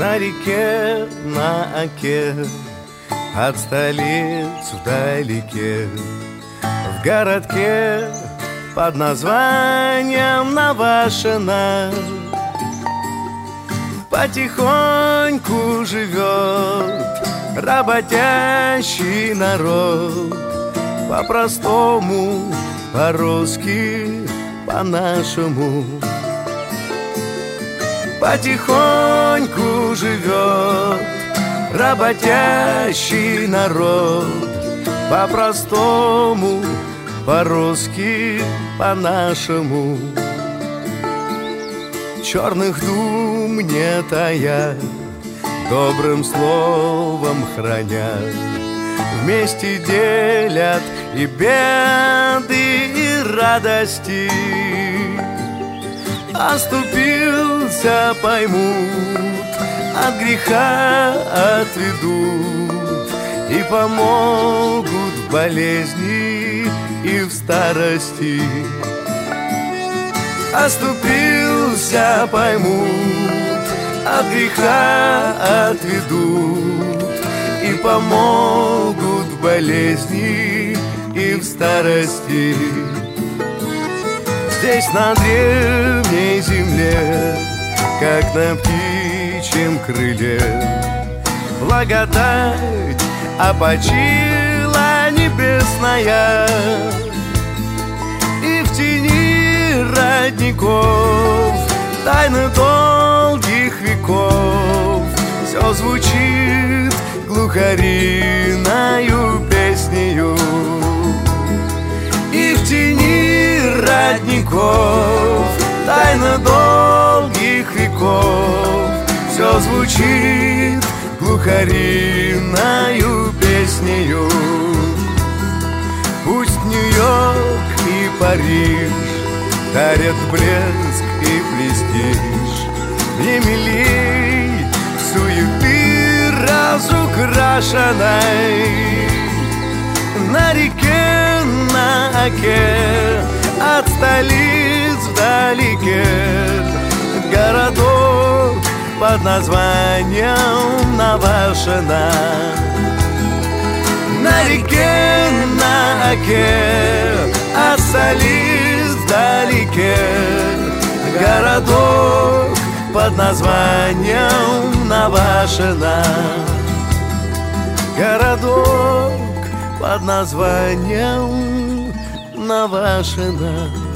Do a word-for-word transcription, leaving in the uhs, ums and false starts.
На реке, на оке, от столиц вдалеке, в городке под названием Навашино потихоньку живет работящий народ. По-простому, по-русски, по-нашему. Потихоньку живет работящий народ. По-простому, по-русски, по-нашему. Черных дум не тая, добрым словом храня, вместе делят и беды, и радости. Оступился, поймут, от греха отведут и помогут в болезни и в старости. Оступился, поймут, от греха отведут и помогут в болезни и в старости. Здесь на древней земле, как на птичьем крыле, благодать опочила небесная, и в тени родников тайны долгих веков все звучит глухариною песнею. И в тени родников тайна долгих веков все звучит глухариною песнею. Пусть Нью-Йорк и Париж дарят блеск и престиж, мне милей суеты разукрашенной. На реке, на оке, от столиц вдалеке, городок под названием Навашино. На реке, на оке, от столиц вдалеке, городок под названием Навашино. Городок под названием Навашино.